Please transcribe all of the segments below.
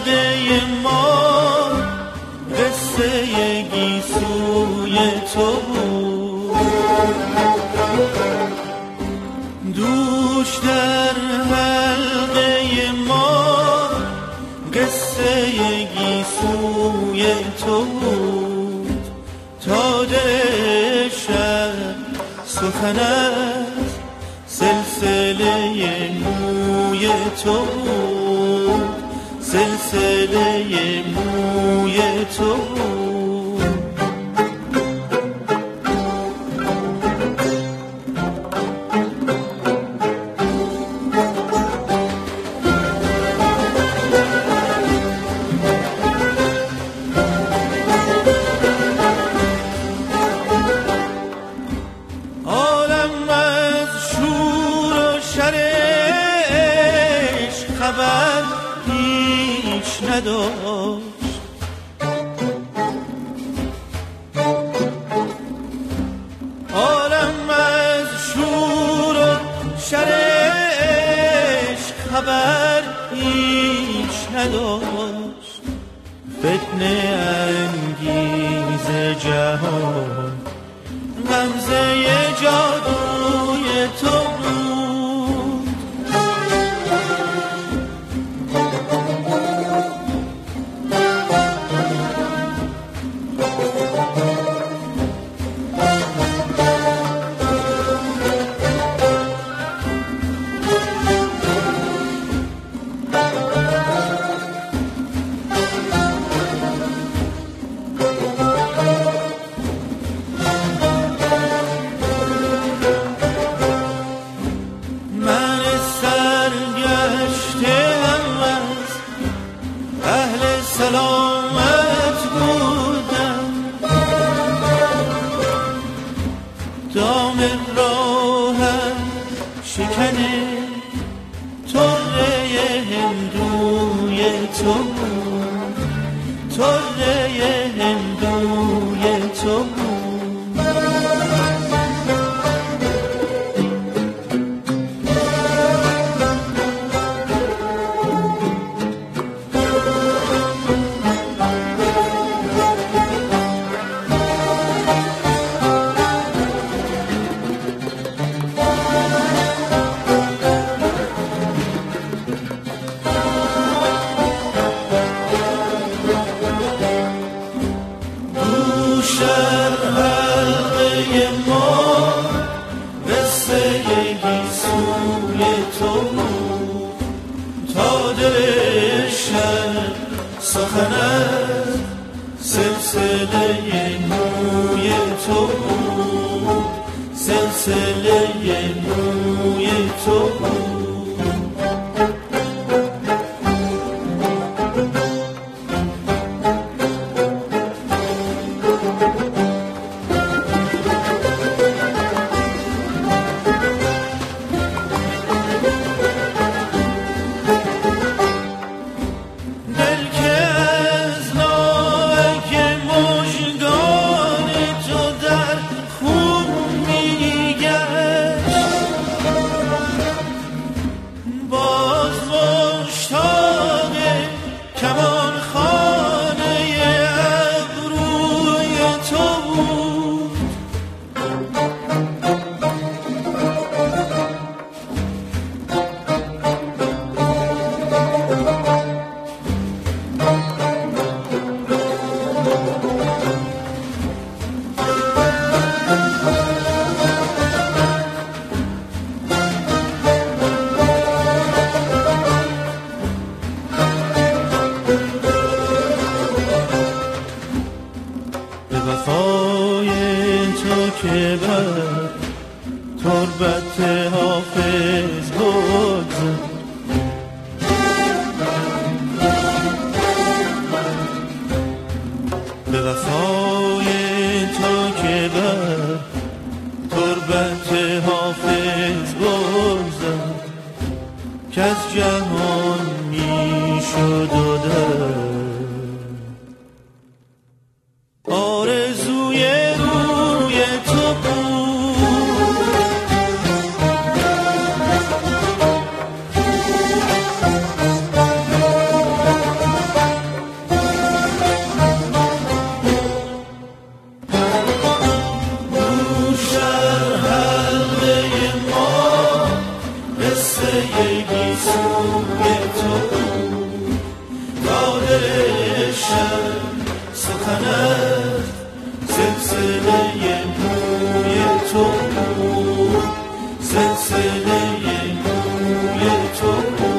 حلقه ما قصه گیسوی تو بود. دوش در حلقه ما قصه گیسوی تو بود. تا دل شب سخن از سلسله موی تو بود. سلسله موی تو بود. عالم از شور و شرش خبر هیچ نداشت. عالم از شور و شرش خبر هیچ نداشت. فتنه انگیز جهان غمزه جادوی تو بود. سلامت بودم دام راهم شکنه طره هندوی تو بود. طره هندوی تو بود. حلقه ما قصه گیسوی تو بود. تا دل شب سخن از سلسله موی تو بود. سلسله موی تو بود. که بر تربت حافظ بگذر. به وفای تو که بر تربت حافظ بگذر که از جهان می شد و در آرزوی روی تو بود. قصه گیسوی تو داده شد سخنت سلسله موی تو سلسله موی تو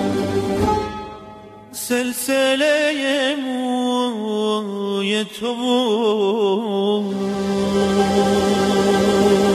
سلسله موی تو